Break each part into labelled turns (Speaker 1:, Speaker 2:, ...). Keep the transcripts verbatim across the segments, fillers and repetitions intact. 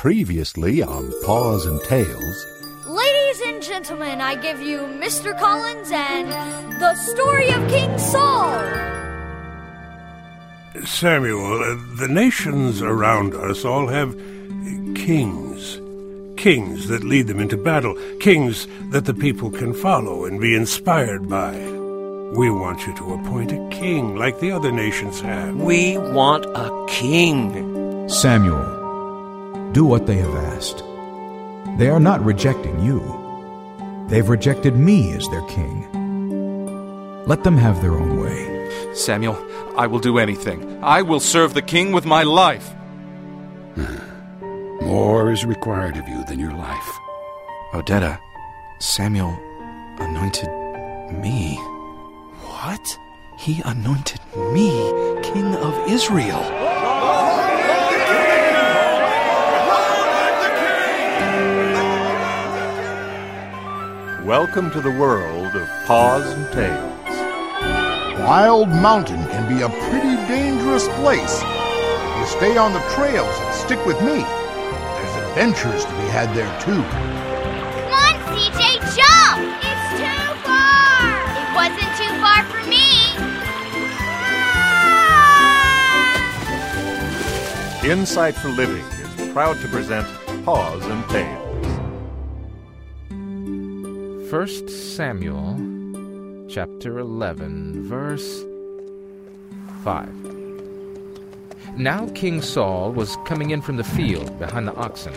Speaker 1: Previously on Paws and Tales.
Speaker 2: Ladies and gentlemen, I give you Mister Collins and the story of King Saul.
Speaker 3: Samuel, uh, the nations around us all have kings. Kings that lead them into battle. Kings that the people can follow and be inspired by. We want you to appoint a king like the other nations have.
Speaker 4: We want a king.
Speaker 5: Samuel, do what they have asked. They are not rejecting you. They've rejected me as their king. Let them have their own way.
Speaker 6: Samuel, I will do anything. I will serve the king with my life.
Speaker 7: More is required of you than your life.
Speaker 6: Odetta, Samuel anointed me.
Speaker 4: What?
Speaker 6: He anointed me king of Israel.
Speaker 1: Welcome to the world of Paws and Tales.
Speaker 8: Wild Mountain can be a pretty dangerous place. If you stay on the trails and stick with me, there's adventures to be had there too.
Speaker 9: Come on, C J, jump! It's too far! It wasn't too far for me! Ah!
Speaker 1: Insight for Living is proud to present Paws and Tales.
Speaker 10: First Samuel, chapter eleven, verse five. Now King Saul was coming in from the field behind the oxen.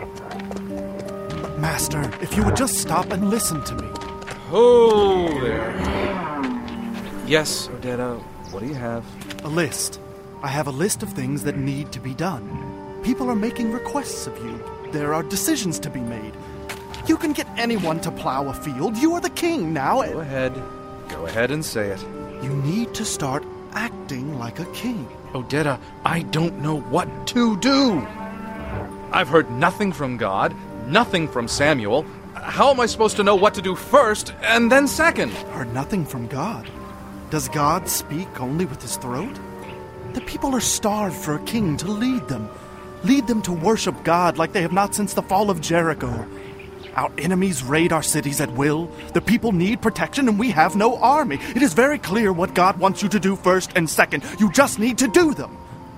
Speaker 11: Master, if you would just stop and listen to me.
Speaker 6: Oh, there. Yes, Odetta, what do you have?
Speaker 11: A list. I have a list of things that need to be done. People are making requests of you. There are decisions to be made. You can get anyone to plow a field. You are the king now.
Speaker 6: Go ahead. Go ahead and say it.
Speaker 11: You need to start acting like a king.
Speaker 6: Odetta, I don't know what to do. I've heard nothing from God, nothing from Samuel. How am I supposed to know what to do first and then second?
Speaker 11: Heard nothing from God? Does God speak only with his throat? The people are starved for a king to lead them. Lead them to worship God like they have not since the fall of Jericho. Our enemies raid our cities at will. The people need protection and we have no army. It is very clear what God wants you to do first and second. You just need to do them.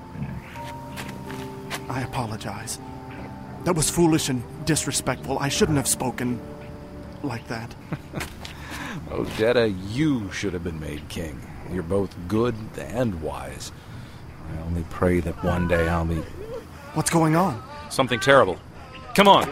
Speaker 11: I apologize. That was foolish and disrespectful. I shouldn't have spoken like that.
Speaker 6: Odetta, you should have been made king. You're both good and wise. I only pray that one day I'll be...
Speaker 11: What's going on?
Speaker 6: Something terrible. Come on.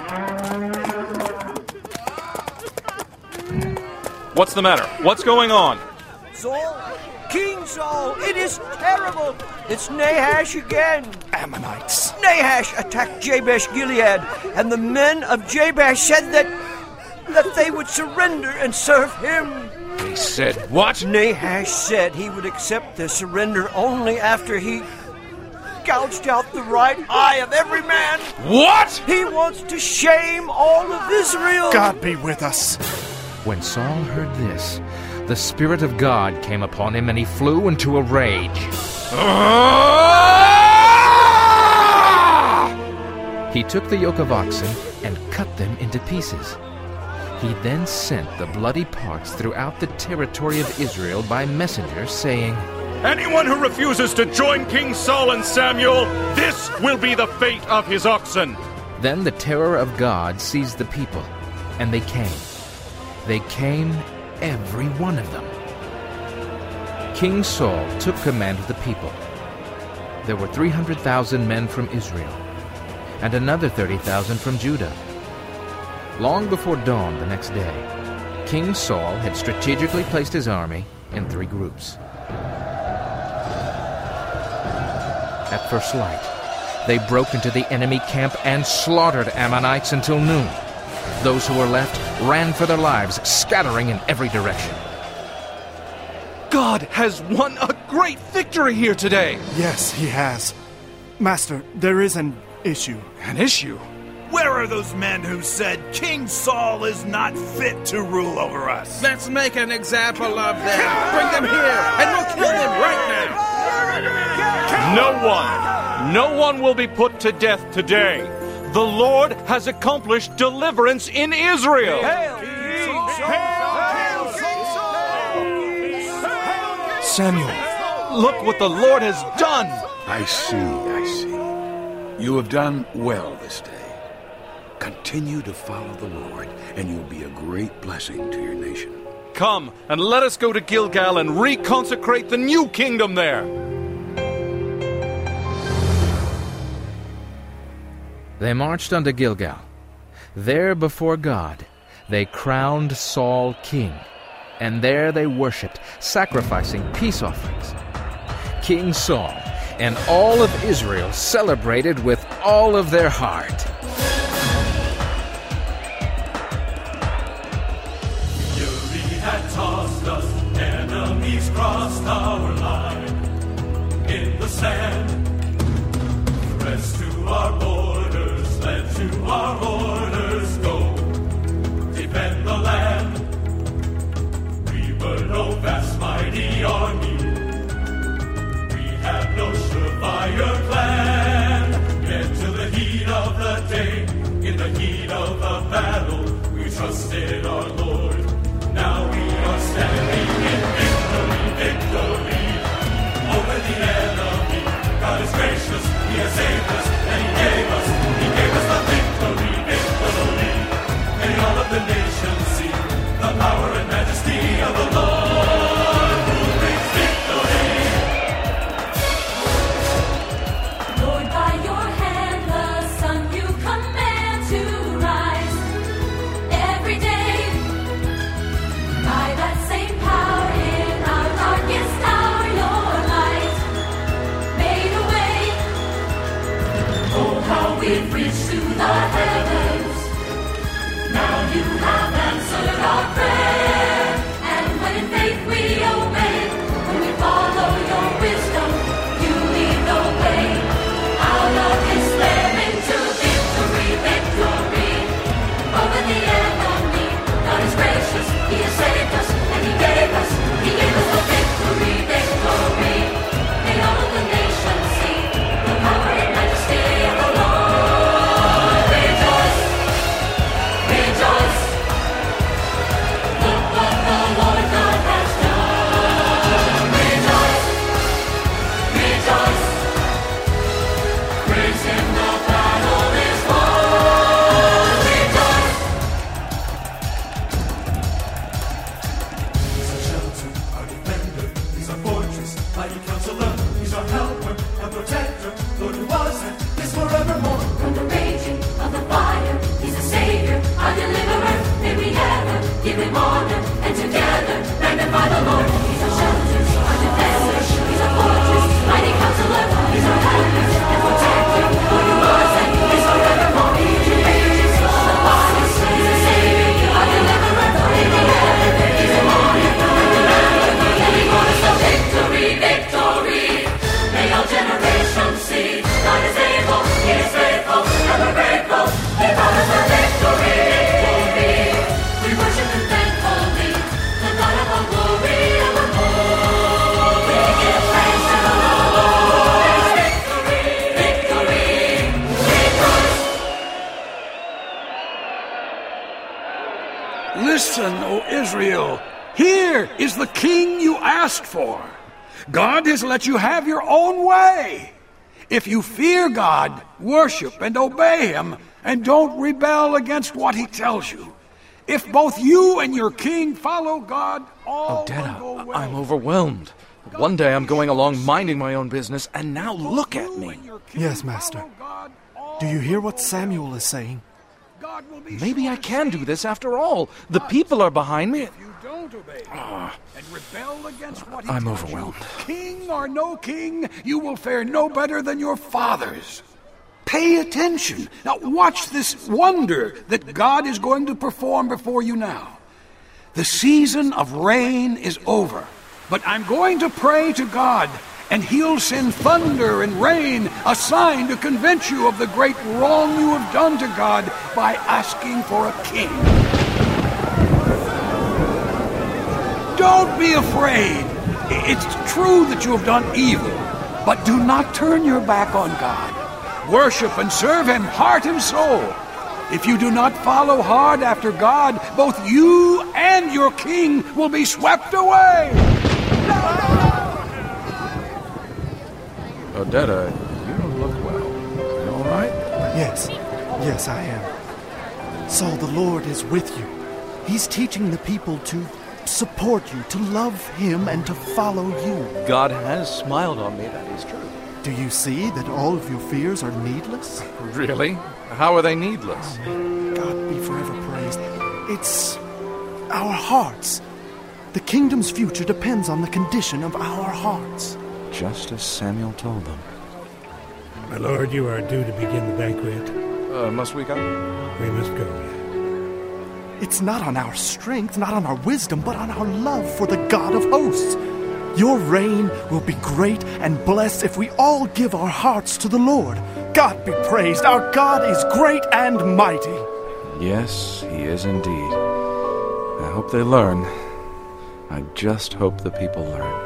Speaker 6: What's the matter? What's going on?
Speaker 4: Saul? King Saul, it is terrible. It's Nahash again.
Speaker 11: Ammonites.
Speaker 4: Nahash attacked Jabesh Gilead, and the men of Jabesh said that that they would surrender and serve him.
Speaker 6: They said what?
Speaker 4: Nahash said he would accept the surrender only after he gouged out the right eye of every man.
Speaker 6: What?
Speaker 4: He wants to shame all of Israel.
Speaker 11: God be with us.
Speaker 10: When Saul heard this, the Spirit of God came upon him, and he flew into a rage. He took the yoke of oxen and cut them into pieces. He then sent the bloody parts throughout the territory of Israel by messengers, saying,
Speaker 12: "Anyone who refuses to join King Saul and Samuel, this will be the fate of his oxen."
Speaker 10: Then the terror of God seized the people, and they came. They came, every one of them. King Saul took command of the people. There were three hundred thousand men from Israel, and another thirty thousand from Judah. Long before dawn the next day, King Saul had strategically placed his army in three groups. At first light, they broke into the enemy camp and slaughtered Ammonites until noon. Those who were left ran for their lives, scattering in every direction.
Speaker 6: God has won a great victory here today.
Speaker 11: Yes, he has. Master, there is an issue.
Speaker 6: An issue?
Speaker 13: Where are those men who said King Saul is not fit to rule over us?
Speaker 14: Let's make an example of them. Bring them here, and we'll kill them right now.
Speaker 12: No one, no one will be put to death today. The Lord has accomplished deliverance in Israel.
Speaker 4: Hail, King Saul!
Speaker 6: Samuel, look what the Lord has done.
Speaker 7: I see, I see. You have done well this day. Continue to follow the Lord, and you'll be a great blessing to your nation.
Speaker 6: Come, and let us go to Gilgal and reconsecrate the new kingdom there.
Speaker 10: They marched unto Gilgal. There before God they crowned Saul king, and there they worshipped, sacrificing peace offerings. King Saul and all of Israel celebrated with all of their heart.
Speaker 15: Fury had tossed us, enemies crossed our line. In the sand, pressed to our borders, led to our orders, go defend the land. We were no vast mighty army, we had no surefire plan. Yet to the heat of the day, in the heat of the battle, we trusted our Lord. Now we are standing in victory, victory over the enemy. God is gracious, He has saved us, and He gave us, He gave us the victory, victory. May all of the nations see the power and majesty of the Lord who brings victory.
Speaker 16: Lord, by your hand the sun you command to rise every day. By that same power in our darkest hour, your light made a way. Oh, how we've reached to the heavens. Now you have answered our prayer. And when in faith we obey, when we follow your wisdom, you lead the way. Out of despair into victory, victory over the enemy. God is gracious, He has saved us, and He gave us, He gave us the victory, victory. May all of the nations see the power and majesty of the Lord. Rejoice, rejoice. Look what the Lord God has done. Rejoice, rejoice. Praise Him, the battle is won. Rejoice.
Speaker 15: He's our shelter, our defender, He's our fortress, mighty counselor, He's our helper, our protector, Lord who was and is forevermore.
Speaker 16: From the raging of the fire, He's a Savior, our deliverer. May we ever give Him honor, and together magnify the Lord. He's our shelter, our defender, He's our fortress, mighty counselor, He's our helper and protector, Lord who was and is forevermore. From the raging of the fire, He's a Savior, our deliverer. May we ever give Him honor, and together and He won us the victory, victory. May all generations see God is able, He is faithful, and we're grateful. He brought us the victory, victory. We worship Him thankfully, the God of all glory and the whole. We give praise to the Lord. Victory, victory, rejoice.
Speaker 7: Listen, O Israel, here is the king you asked for. God has let you have your own way. If you fear God, worship and obey Him, and don't rebel against what He tells you. If both you and your king follow God, all
Speaker 6: Oh, Dad,
Speaker 7: will go well.
Speaker 6: I'm overwhelmed. One day I'm going along minding my own business, and now look at me.
Speaker 11: Yes, Master. Do you hear what Samuel is saying?
Speaker 6: Maybe I can do this after all. The people are behind me.
Speaker 7: Don't obey
Speaker 6: Ah.
Speaker 7: and rebel against what He
Speaker 6: I'm
Speaker 7: tells
Speaker 6: overwhelmed.
Speaker 7: you. King or no king, you will fare no better than your fathers. Pay attention. Now watch this wonder that God is going to perform before you now. The season of rain is over, but I'm going to pray to God, and He'll send thunder and rain, a sign to convince you of the great wrong you have done to God by asking for a king. Don't be afraid. It's true that you have done evil, but do not turn your back on God. worship and serve him heart and soul. If you do not follow hard after God, both you and your king will be swept away.
Speaker 6: Odetta, you don't look well. You all right?
Speaker 11: Yes, yes, I am. Saul, the Lord is with you. He's teaching the people to support you, to love him, and to follow you.
Speaker 6: God has smiled on me, that is true.
Speaker 11: Do you see that all of your fears are needless?
Speaker 6: Really? How are they needless?
Speaker 11: God be forever praised. It's our hearts. The kingdom's future depends on the condition of our hearts.
Speaker 6: Just as Samuel told them.
Speaker 3: My lord, you are due to begin the banquet.
Speaker 6: Uh, must we go?
Speaker 3: We must go.
Speaker 11: It's not on our strength, not on our wisdom, but on our love for the God of hosts. Your reign will be great and blessed if we all give our hearts to the Lord. God be praised. Our God is great and mighty.
Speaker 6: Yes, he is indeed. I hope they learn. I just hope the people learn.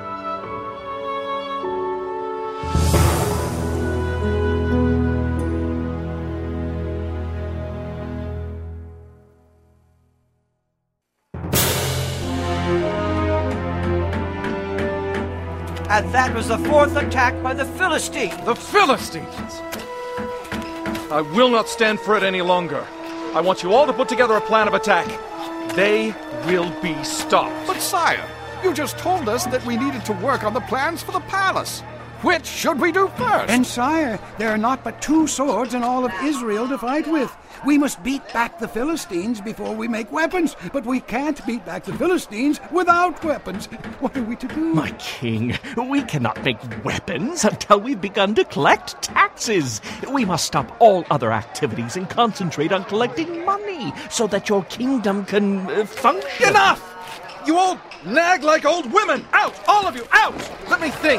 Speaker 4: And that was the fourth attack by the Philistines.
Speaker 6: The Philistines! I will not stand for it any longer. I want you all to put together a plan of attack. They will be stopped.
Speaker 7: But sire, you just told us that we needed to work on the plans for the palace. Which should we do first?
Speaker 17: And sire, there are not but two swords in all of Israel to fight with. We must beat back the Philistines before we make weapons, but we can't beat back the Philistines without weapons. What are we to do?
Speaker 18: My king, we cannot make weapons until we've begun to collect taxes. We must stop all other activities and concentrate on collecting money so that your kingdom can uh, function.
Speaker 6: Enough! You all nag like old women! Out! All of you, out! Let me think.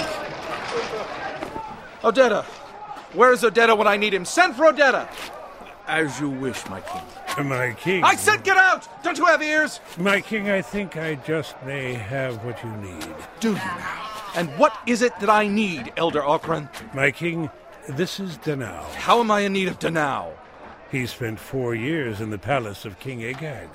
Speaker 6: Odetta. Where's Odetta when I need him? Send for Odetta!
Speaker 12: As you wish, my king.
Speaker 3: My king.
Speaker 6: I said get out! Don't you have ears?
Speaker 3: My king, I think I just may have what you need.
Speaker 6: Do you now? And what is it that I need, Elder Ocran?
Speaker 3: My king, this is Danao.
Speaker 6: How am I in need of Danao?
Speaker 3: He spent four years in the palace of King Agag.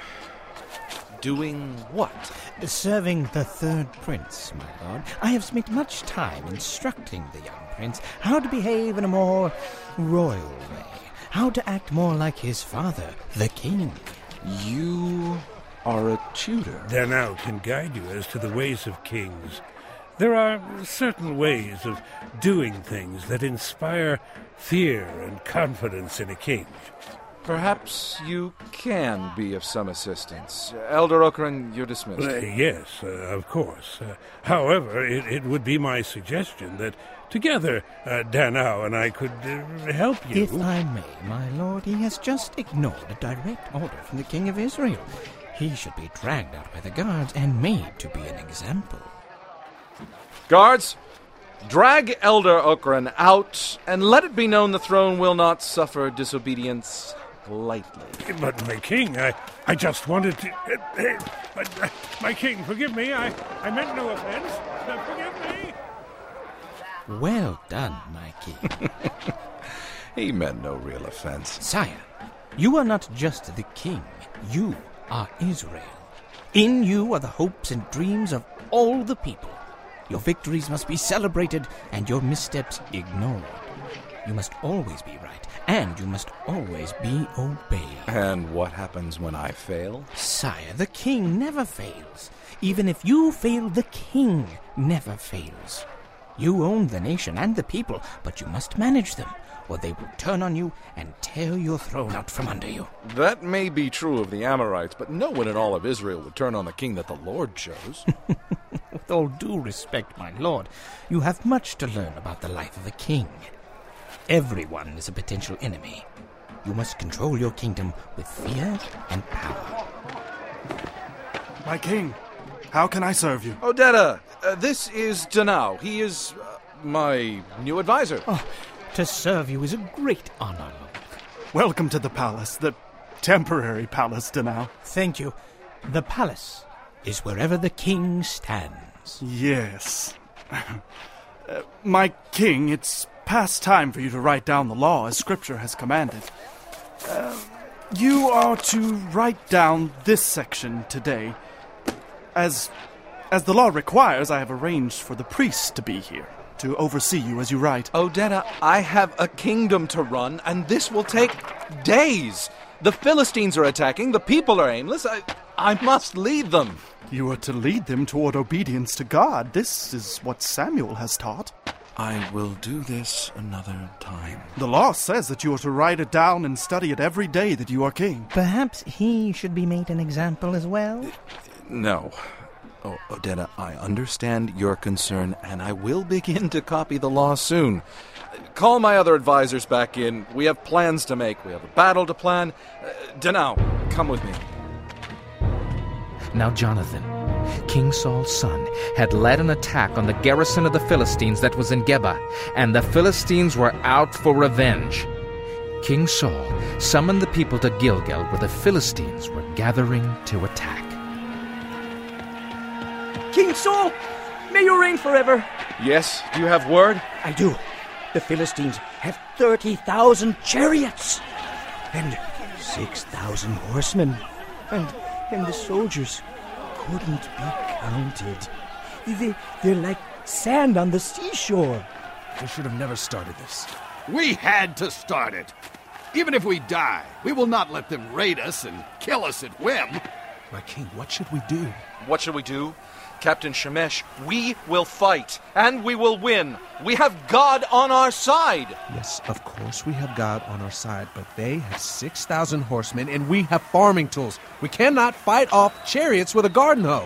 Speaker 6: Doing what?
Speaker 19: Serving the third prince, my lord. I have spent much time instructing the young prince how to behave in a more royal way. How to act more like his father, the king.
Speaker 6: You are a tutor.
Speaker 3: Danao can guide you as to the ways of kings. There are certain ways of doing things that inspire fear and confidence in a king.
Speaker 6: Perhaps you can be of some assistance. Elder Ocran, you're dismissed.
Speaker 3: Uh, yes, uh, of course. Uh, however, it, it would be my suggestion that together, uh, Danao and I could uh, help you.
Speaker 19: If I may, my lord, he has just ignored a direct order from the king of Israel. He should be dragged out by the guards and made to be an example.
Speaker 6: Guards, drag Elder Ocran out, and let it be known the throne will not suffer disobedience lightly.
Speaker 3: But, my king, I, I just wanted to... Uh, uh, but, uh, my king, forgive me. I, I meant no offense. Uh, forgive me.
Speaker 19: Well done, my king.
Speaker 6: He meant no real offense.
Speaker 19: Sire, you are not just the king. You are Israel. In you are the hopes and dreams of all the people. Your victories must be celebrated and your missteps ignored. You must always be right, and you must always be obeyed.
Speaker 6: And what happens when I fail?
Speaker 19: Sire, the king never fails. Even if you fail, the king never fails. You own the nation and the people, but you must manage them, or they will turn on you and tear your throne out from under you.
Speaker 6: That may be true of the Amorites, but no one in all of Israel would turn on the king that the Lord chose.
Speaker 19: With all due respect, my lord, you have much to learn about the life of a king. Everyone is a potential enemy. You must control your kingdom with fear and power.
Speaker 11: My king, how can I serve you?
Speaker 6: Odetta, uh, this is Danao. He is uh, my new advisor.
Speaker 19: Oh, to serve you is a great honor, Lord.
Speaker 11: Welcome to the palace, the temporary palace, Danao.
Speaker 19: Thank you. The palace is wherever the king stands.
Speaker 11: Yes. Uh, my king, it's past time for you to write down the law as Scripture has commanded. Uh, you are to write down this section today. As, as the law requires, I have arranged for the priests to be here to oversee you as you write.
Speaker 6: Odetta, I have a kingdom to run, and this will take days. The Philistines are attacking, the people are aimless. I, I must lead them.
Speaker 11: You are to lead them toward obedience to God. This is what Samuel has taught.
Speaker 20: I will do this another time.
Speaker 11: The law says that you are to write it down and study it every day that you are king.
Speaker 19: Perhaps he should be made an example as well?
Speaker 6: No. Oh, Odetta, I understand your concern, and I will begin to copy the law soon. Call my other advisors back in. We have plans to make. We have a battle to plan. Uh, Danao, come with me.
Speaker 10: Now Jonathan, King Saul's son, had led an attack on the garrison of the Philistines that was in Geba, and the Philistines were out for revenge. King Saul summoned the people to Gilgal, where the Philistines were gathering to attack.
Speaker 4: King Saul, may you reign forever.
Speaker 6: Yes, do you have word?
Speaker 4: I do. The Philistines have thirty thousand chariots and six thousand horsemen, and, and the soldiers couldn't be counted. They, they're like sand on the seashore.
Speaker 14: We should have never started this.
Speaker 7: We had to start it. Even if we die, we will not let them raid us and kill us at whim.
Speaker 14: My king, what should we do?
Speaker 6: What should we do? Captain Shemesh, we will fight, and we will win. We have God on our side.
Speaker 14: Yes, of course we have God on our side, but they have six thousand horsemen, and we have farming tools. We cannot fight off chariots with a garden hoe.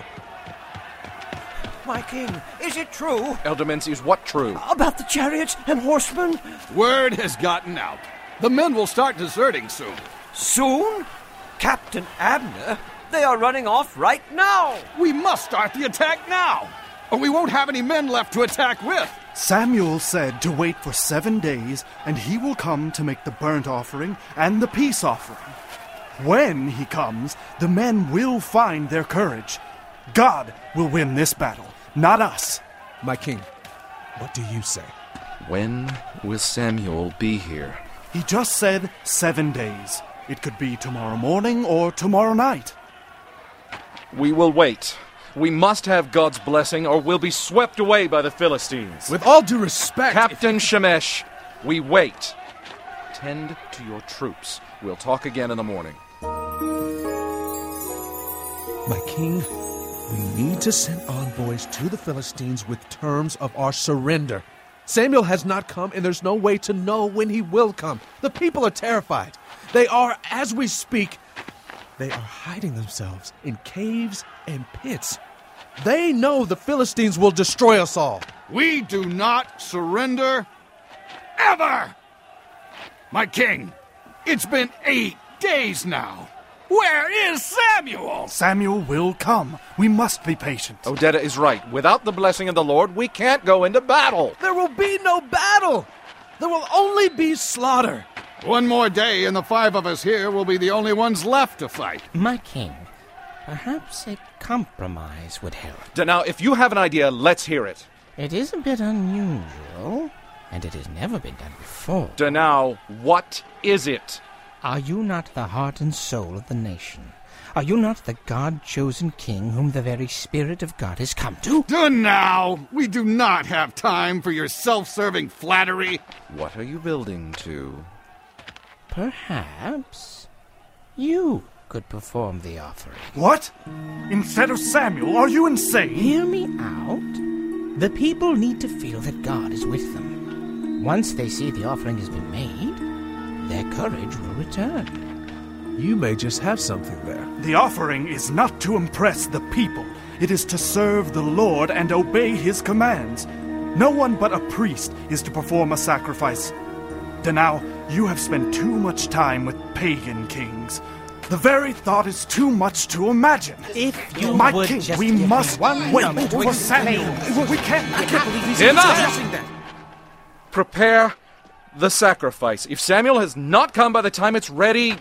Speaker 4: My king, is it true?
Speaker 6: Elder Menzies, what true?
Speaker 4: About the chariots and horsemen?
Speaker 7: Word has gotten out. The men will start deserting soon.
Speaker 4: Soon? Captain Abner? They are running off right now.
Speaker 7: We must start the attack now, or we won't have any men left to attack with.
Speaker 11: Samuel said to wait for seven days, and he will come to make the burnt offering and the peace offering. When he comes, the men will find their courage. God will win this battle, not us.
Speaker 14: My king, what do you say?
Speaker 6: When will Samuel be here?
Speaker 11: He just said seven days. It could be tomorrow morning or tomorrow night.
Speaker 6: We will wait. We must have God's blessing, or we'll be swept away by the Philistines.
Speaker 14: With all due respect...
Speaker 6: Captain Shemesh, we wait. Tend to your troops. We'll talk again in the morning.
Speaker 14: My king, we need to send envoys to the Philistines with terms of our surrender. Samuel has not come, and there's no way to know when he will come. The people are terrified. They are, as we speak, they are hiding themselves in caves and pits. They know the Philistines will destroy us all.
Speaker 7: We do not surrender ever! My king, it's been eight days now. Where is Samuel?
Speaker 11: Samuel will come. We must be patient.
Speaker 6: Odetta is right. Without the blessing of the Lord, we can't go into battle.
Speaker 14: There will be no battle. There will only be slaughter.
Speaker 7: One more day, and the five of us here will be the only ones left to fight.
Speaker 19: My king, perhaps a compromise would help.
Speaker 6: Now, if you have an idea, let's hear it.
Speaker 19: It is a bit unusual, and it has never been done before.
Speaker 6: Now, what is it?
Speaker 19: Are you not the heart and soul of the nation? Are you not the God-chosen king whom the very Spirit of God has come to?
Speaker 7: Now, we do not have time for your self-serving flattery.
Speaker 6: What are you building to?
Speaker 19: Perhaps you could perform the offering.
Speaker 11: What? Instead of Samuel? Are you insane?
Speaker 19: Hear me out. The people need to feel that God is with them. Once they see the offering has been made, their courage will return.
Speaker 14: You may just have something there.
Speaker 11: The offering is not to impress the people. It is to serve the Lord and obey his commands. No one but a priest is to perform a sacrifice. Now, you have spent too much time with pagan kings. The very thought is too much to imagine.
Speaker 19: If you
Speaker 11: My
Speaker 19: would
Speaker 11: king,
Speaker 19: just
Speaker 11: we
Speaker 19: give me
Speaker 11: must
Speaker 19: one
Speaker 11: wait
Speaker 19: moment to
Speaker 11: for Samuel.
Speaker 19: explain.
Speaker 11: We can't.
Speaker 19: I can't believe he's
Speaker 6: Enough!
Speaker 19: suggesting that.
Speaker 6: Prepare the sacrifice. If Samuel has not come by the time it's ready,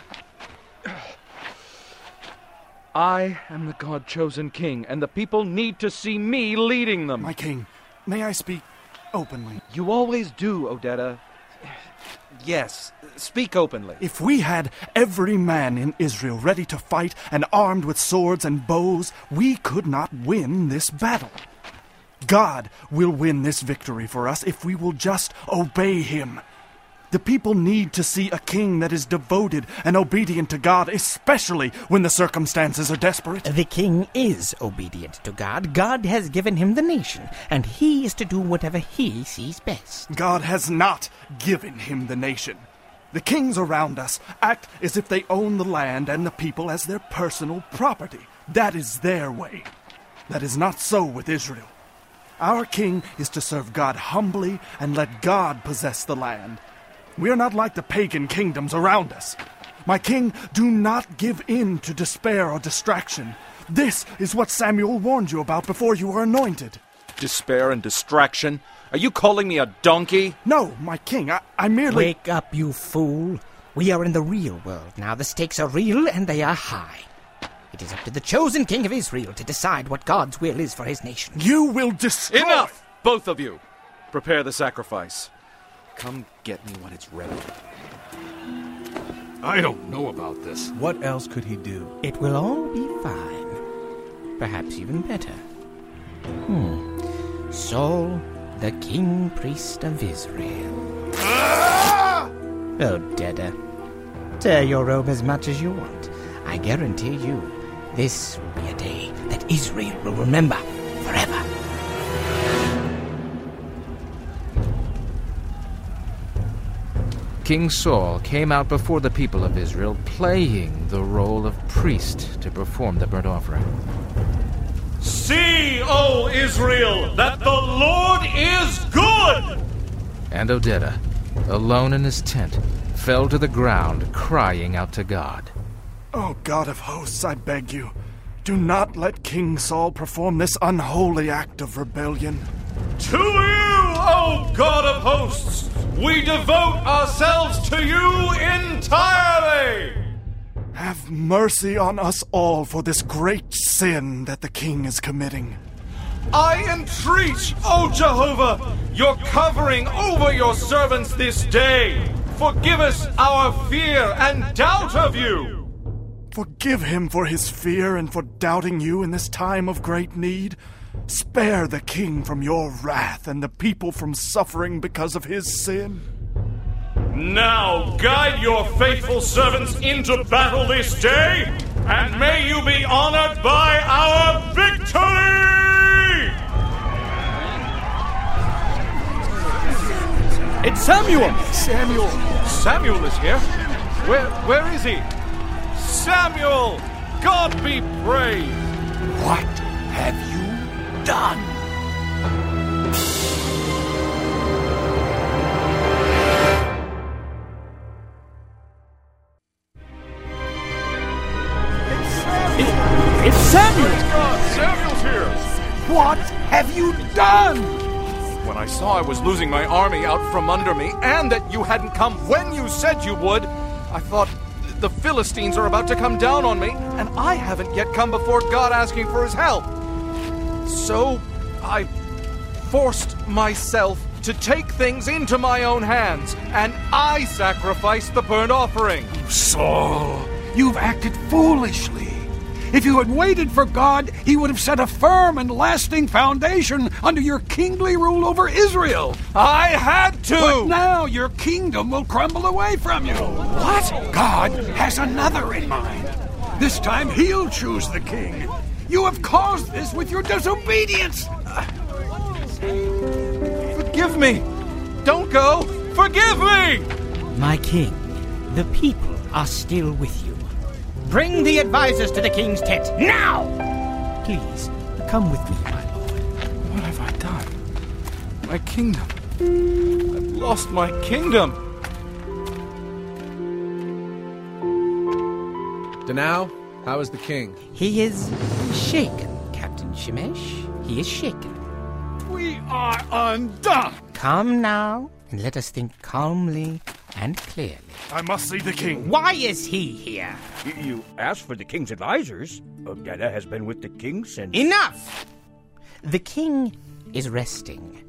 Speaker 6: I am the God-chosen king, and the people need to see me leading them.
Speaker 11: My king, may I speak openly.
Speaker 6: You always do, Odetta. Yes, speak openly.
Speaker 11: If we had every man in Israel ready to fight and armed with swords and bows, we could not win this battle. God will win this victory for us if we will just obey him. The people need to see a king that is devoted and obedient to God, especially when the circumstances are desperate.
Speaker 19: The king is obedient to God. God has given him the nation, and he is to do whatever he sees best.
Speaker 11: God has not given him the nation. The kings around us act as if they own the land and the people as their personal property. That is their way. That is not so with Israel. Our king is to serve God humbly and let God possess the land. We are not like the pagan kingdoms around us. My king, do not give in to despair or distraction. This is what Samuel warned you about before you were anointed.
Speaker 6: Despair and distraction? Are you calling me a donkey?
Speaker 11: No, my king, I, I merely...
Speaker 19: Wake up, you fool. We are in the real world now. The stakes are real and they are high. It is up to the chosen king of Israel to decide what God's will is for his nation.
Speaker 11: You will destroy...
Speaker 6: Enough! Both of you! Prepare the sacrifice. Come get me when it's ready.
Speaker 7: I don't know about this.
Speaker 14: What else could he do?
Speaker 19: It will all be fine. Perhaps even better. Hmm. Saul, the king priest of Israel.
Speaker 7: Ah!
Speaker 19: Oh, Deda. Tear your robe as much as you want. I guarantee you, this will be a day that Israel will remember forever.
Speaker 10: King Saul came out before the people of Israel, playing the role of priest to perform the burnt offering.
Speaker 12: See, O Israel, that the Lord is good!
Speaker 10: And Odetta, alone in his tent, fell to the ground, crying out to God.
Speaker 11: Oh, God of hosts, I beg you, do not let King Saul perform this unholy act of rebellion.
Speaker 12: To you, O God of hosts, we devote ourselves to you entirely!
Speaker 11: Have mercy on us all for this great sin that the king is committing.
Speaker 12: I entreat, O Jehovah, your covering over your servants this day. Forgive us our fear and doubt of you.
Speaker 11: Forgive him for his fear and for doubting you in this time of great need. Spare the king from your wrath and the people from suffering because of his sin.
Speaker 12: Now guide your faithful servants into battle this day, and may you be honored by our victory!
Speaker 6: It's Samuel! Samuel! Samuel is here? Where, where is he? Samuel! God be praised!
Speaker 7: What have you done?
Speaker 6: It's Samuel!
Speaker 12: Praise God, Samuel's here!
Speaker 7: What have you done?
Speaker 6: When I saw I was losing my army out from under me, and that you hadn't come when you said you would, I thought, the Philistines are about to come down on me, and I haven't yet come before God asking for his help. So I forced myself to take things into my own hands, and I sacrificed the burnt offering.
Speaker 7: Saul, you've acted foolishly. If you had waited for God, he would have set a firm and lasting foundation under your kingly rule over Israel.
Speaker 6: I had to!
Speaker 7: But now your kingdom will crumble away from you.
Speaker 6: What?
Speaker 7: God has another in mind. This time he'll choose the king. You have caused this with your disobedience.
Speaker 6: Forgive me! Don't go! Forgive me!
Speaker 19: My king, the people are still with you. Bring the advisors to the king's tent, now! Please, come with me, my lord.
Speaker 6: What have I done? My kingdom. I've lost my kingdom.
Speaker 14: Danao, how is the king?
Speaker 19: He is shaken, Captain Shemesh. He is shaken.
Speaker 7: We are undone.
Speaker 19: Come now, and let us think calmly and clearly.
Speaker 11: I must see the king.
Speaker 19: Why is he here?
Speaker 4: You, you asked for the king's advisors. Odetta has been with the king since...
Speaker 19: Enough! The king is resting.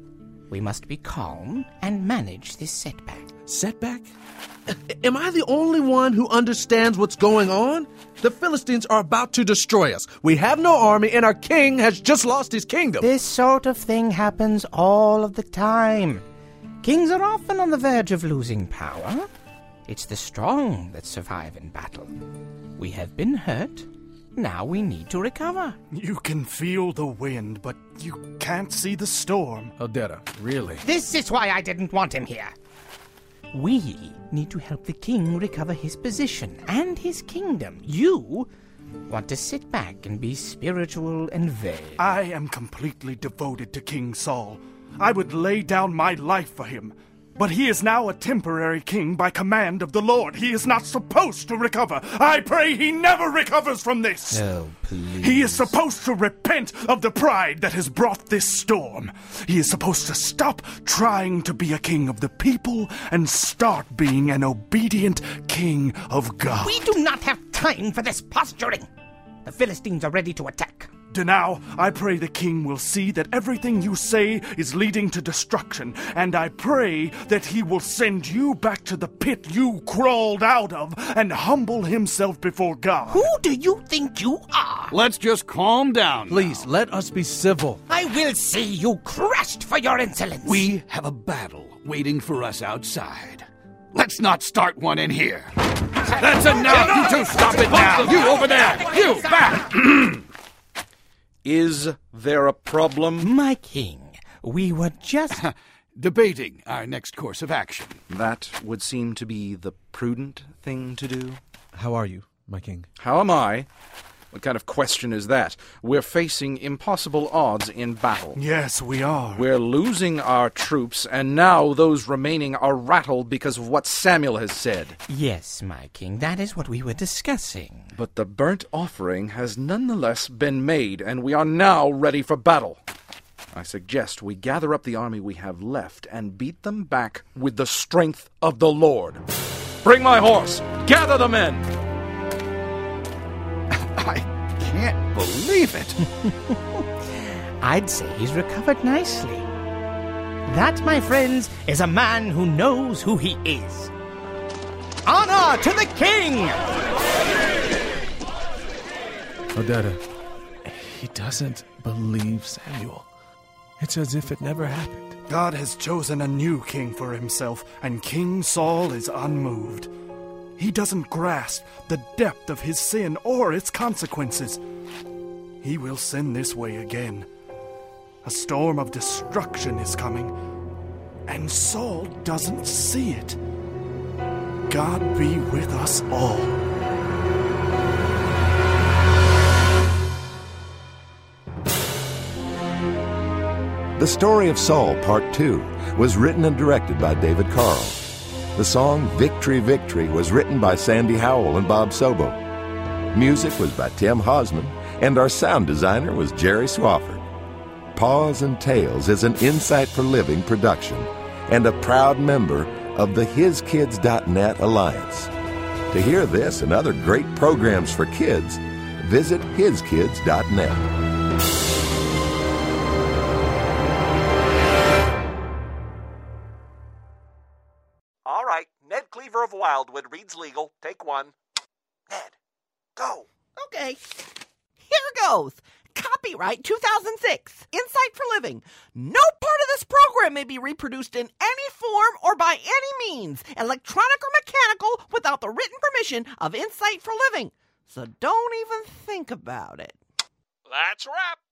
Speaker 19: We must be calm and manage this setback.
Speaker 14: Setback? Am I the only one who understands what's going on? The Philistines are about to destroy us. We have no army, and our king has just lost his kingdom.
Speaker 19: This sort of thing happens all of the time. Kings are often on the verge of losing power. It's the strong that survive in battle. We have been hurt. Now we need to recover.
Speaker 11: You can feel the wind, but you can't see the storm.
Speaker 14: Odetta, really?
Speaker 19: This is why I didn't want him here. We need to help the king recover his position and his kingdom. You want to sit back and be spiritual and vague.
Speaker 11: I am completely devoted to King Saul. I would lay down my life for him. But he is now a temporary king by command of the Lord. He is not supposed to recover. I pray he never recovers from this.
Speaker 19: Oh, please.
Speaker 11: He is supposed to repent of the pride that has brought this storm. He is supposed to stop trying to be a king of the people and start being an obedient king of God.
Speaker 19: We do not have time for this posturing. The Philistines are ready to attack.
Speaker 11: Now, I pray the king will see that everything you say is leading to destruction, and I pray that he will send you back to the pit you crawled out of and humble himself before God.
Speaker 19: Who do you think you are?
Speaker 7: Let's just calm down.
Speaker 14: Please,
Speaker 7: now.
Speaker 14: let us be civil.
Speaker 19: I will see you crushed for your insolence.
Speaker 7: We have a battle waiting for us outside. Let's not start one in here. That's enough! You two stop it now! You over there! You back!
Speaker 6: Is there a problem?
Speaker 19: My king, we were just
Speaker 7: debating our next course of action.
Speaker 6: That would seem to be the prudent thing to do.
Speaker 14: How are you, my king?
Speaker 6: How am I? What kind of question is that? We're facing impossible odds in battle.
Speaker 11: Yes, we are.
Speaker 6: We're losing our troops, and now those remaining are rattled because of what Samuel has said.
Speaker 19: Yes, my king, that is what we were discussing.
Speaker 6: But the burnt offering has nonetheless been made, and we are now ready for battle. I suggest we gather up the army we have left and beat them back with the strength of the Lord. Bring my horse! Gather the men!
Speaker 7: I can't believe it.
Speaker 19: I'd say he's recovered nicely. That, my friends, is a man who knows who he is. Honor to the king!
Speaker 14: Odetta, he doesn't believe Samuel. It's as if it never happened.
Speaker 11: God has chosen a new king for himself, and King Saul is unmoved. He doesn't grasp the depth of his sin or its consequences. He will sin this way again. A storm of destruction is coming, and Saul doesn't see it. God be with us all.
Speaker 21: The Story of Saul, Part two, was written and directed by David Carl. The song Victory, Victory was written by Sandy Howell and Bob Sobo. Music was by Tim Hosman, and our sound designer was Jerry Swafford. Paws and Tales is an Insight for Living production and a proud member of the his kids dot net Alliance. To hear this and other great programs for kids, visit his kids dot net.
Speaker 18: All right, Ned Cleaver of Wildwood reads legal. Take one. Ned, go.
Speaker 22: Okay. Here goes. Copyright two thousand six. Insight for Living. No part of this program may be reproduced in any form or by any means, electronic or mechanical, without the written permission of Insight for Living. So don't even think about it.
Speaker 18: That's a wrap.